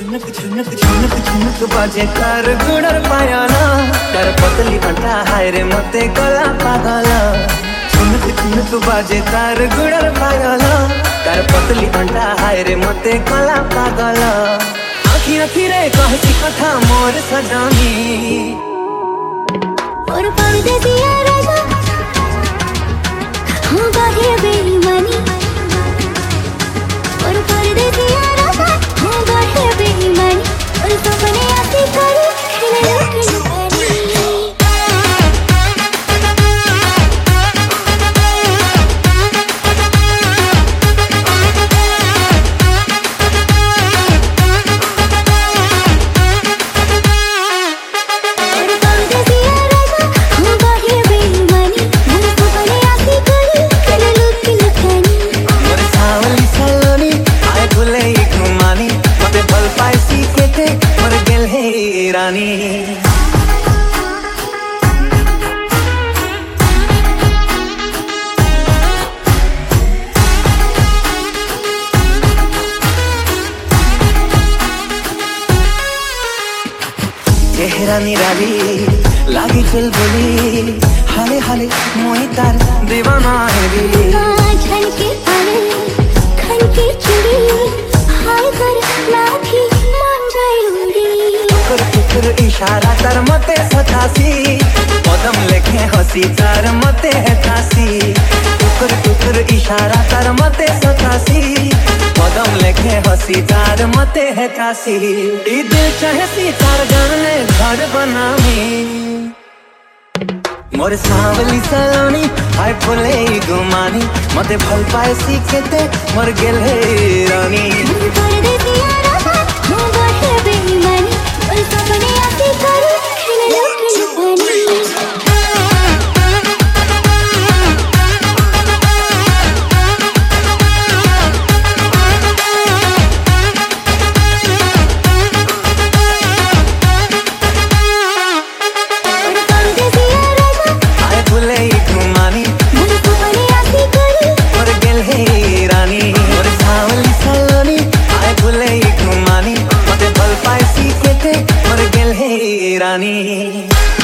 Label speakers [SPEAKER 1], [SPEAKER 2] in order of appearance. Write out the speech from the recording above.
[SPEAKER 1] झुनक झुनक झुनक झुनक बाजे तार गुड़र पायाला तार पतली घंटा हाय रे मते गला पागला झुनक झुनक बाजे तार गुड़र पायाला तार पतली घंटा हाय रे मते गला पागला आखी आखी रे कहती कथा मोर सजानी
[SPEAKER 2] और परदेसिया राजा हो बाहे बेईमानी और परदेसिया राजा हो बाहे बेईमानी और सपने आते करे खेले
[SPEAKER 1] रानी चेहरा निराली लागी चल बोली हाले हाले मोई तार दीवाना है रे
[SPEAKER 2] झलके आले खनके चुड़ी हाय कर लाठी मान जाए उड़ी
[SPEAKER 1] टुकर इशारा तार मते सतासी पदम लेखे हसी तार मते है तासी टुकर इशारा तार मते सतासी पदम लेखे हसी तार मते है तासी ई दिल चाहे सी तार गाने घर बनामी मोर सावली सलोनी हाय फुले गुमानी मते भल पाए सीखेते मर गेल हे रानी
[SPEAKER 2] परदेसिया राजा हो बाहे बेईमानी और सपने आते करे खेले
[SPEAKER 1] रानी।